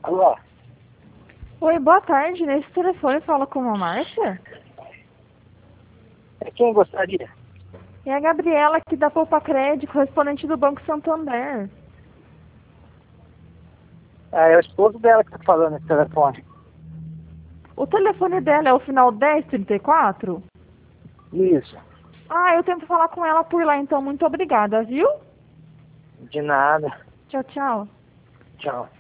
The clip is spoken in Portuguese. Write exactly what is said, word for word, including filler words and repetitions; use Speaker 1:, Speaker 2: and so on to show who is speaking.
Speaker 1: Alô?
Speaker 2: Oi, boa tarde. Nesse telefone fala com a Márcia?
Speaker 1: É quem gostaria?
Speaker 2: É a Gabriela aqui da Poupa Crédito, correspondente do Banco Santander.
Speaker 1: Ah, é o esposo dela que tá falando nesse telefone.
Speaker 2: O telefone dela é o final dez trinta e quatro?
Speaker 1: Isso.
Speaker 2: Ah, eu tento falar com ela por lá, então. Muito obrigada, viu?
Speaker 1: De nada.
Speaker 2: Tchau, tchau.
Speaker 1: Tchau.